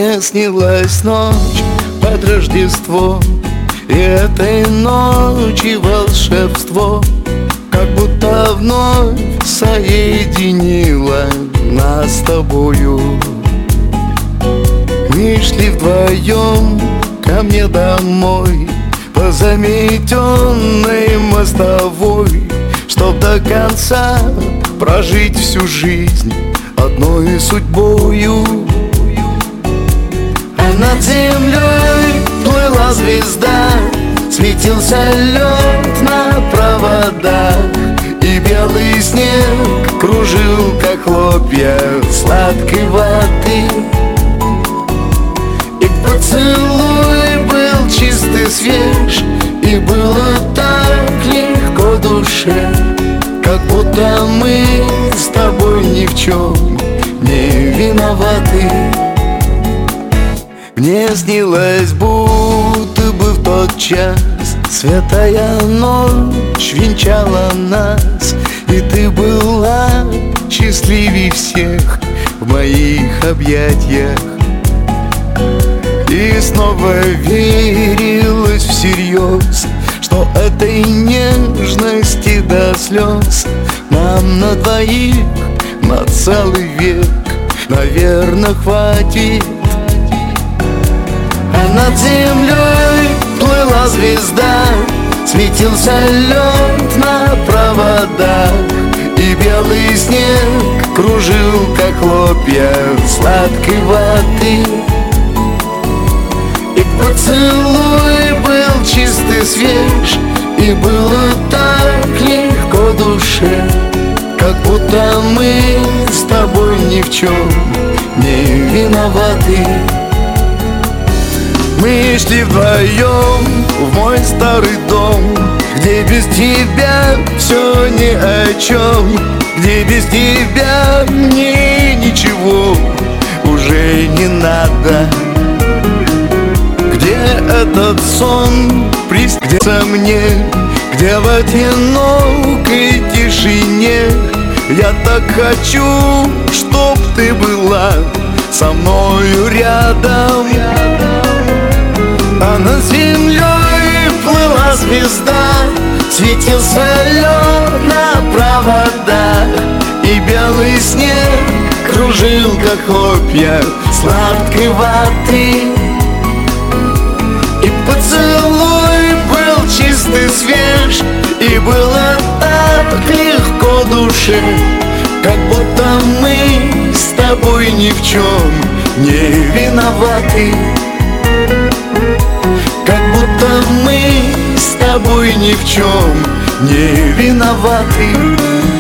Мне снилась ночь под Рождество, и этой ночи волшебство как будто вновь соединило нас с тобою. Мы шли вдвоем ко мне домой по заметенной мостовой, чтоб до конца прожить всю жизнь одной судьбою. А над землей плыла звезда, светился лед на проводах, и белый снег кружил, как хлопья сладкой воды. И поцелуй был чистый, свеж, и было так легко душе, как будто мы с тобой ни в чем не виноваты. Мне снилось, будто бы в тот час святая ночь венчала нас, и ты была счастливей всех в моих объятиях. И снова верилась всерьез, что этой нежности до слез нам на двоих на целый век, наверное, хватит. А над землей плыла звезда, светился лед на проводах, и белый снег кружил, как хлопья сладкой воды. И поцелуй был чистый, свеж, и было так легко душе, как будто мы с тобой ни в чем не виноваты. Мы шли вдвоем в мой старый дом, где без тебя все ни о чем, где без тебя мне ничего уже не надо, где этот сон приснится мне, где в одинокой тишине я так хочу, чтоб ты была со мною рядом. А над землей плыла звезда, светился лед на проводах, и белый снег кружил, как хлопья сладкой воды. И поцелуй был чистый, свеж, и было так легко душе, как будто мы с тобой ни в чем не виноваты. Как будто мы с тобой ни в чем не виноваты.